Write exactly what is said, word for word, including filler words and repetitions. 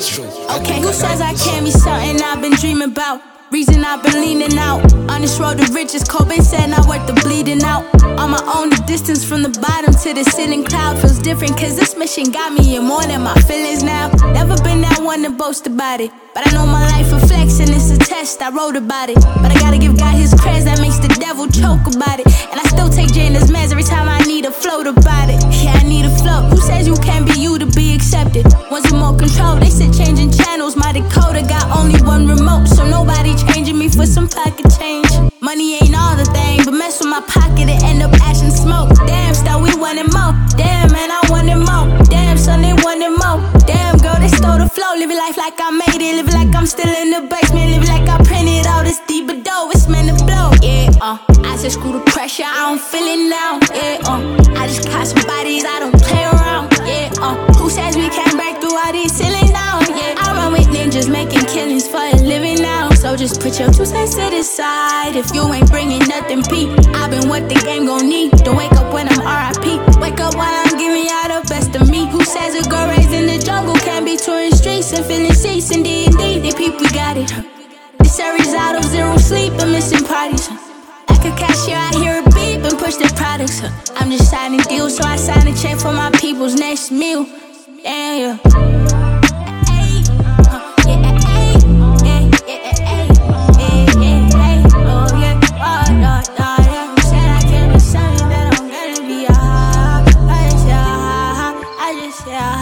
Okay, who says I can't be something I've been dreaming about? Reason I've been leaning out. On this road to riches, Kobe said not worth the bleeding out. On my own, the distance from the bottom to the ceiling cloud feels different, cause this mission got me in more than my feelings now. Never been that one to boast about it, but I know my life reflects and it's a test, I wrote about it. But I gotta give God his creds, that makes the devil choke about it. And I still take J in his meds every time I need a float about it. Yeah, I need a float. Who says you can't be you to be accepted? Wants more control, they said changing channels. My decoder got only one remote, so nobody changing me for some pocket change. Money ain't all the thing, but mess with my pocket and end up ash and smoke. Damn, still we wanted more. Damn, man, I wanted more. Damn, son, they wanted more. Damn, girl, they stole the flow. Living life like I made it. Living like I'm still in the basement. Living like I printed all this deep, but though it's meant to blow. Yeah, uh, I just screw the pressure, I don't feel it now. Yeah, uh, I just caught some bodies, I don't play around. Yeah, uh, who says we can't break through all these ceilings now? Yeah, I run with ninjas making killings for a living now. So just put your two cents to the side if you ain't bringing nothing peep. I've been what the game gon' need. Don't wake up when I'm R I P. Wake up while I'm giving y'all the best of me. Who says a girl raised in the jungle can't be touring streets and feeling seats? And D and D, they peep, we got it. This a result of zero sleep and missing parties. Like a cashier, I hear a beep and push the products. I'm just signing deals, so I sign a check for my people's next meal. Damn, yeah. Yeah.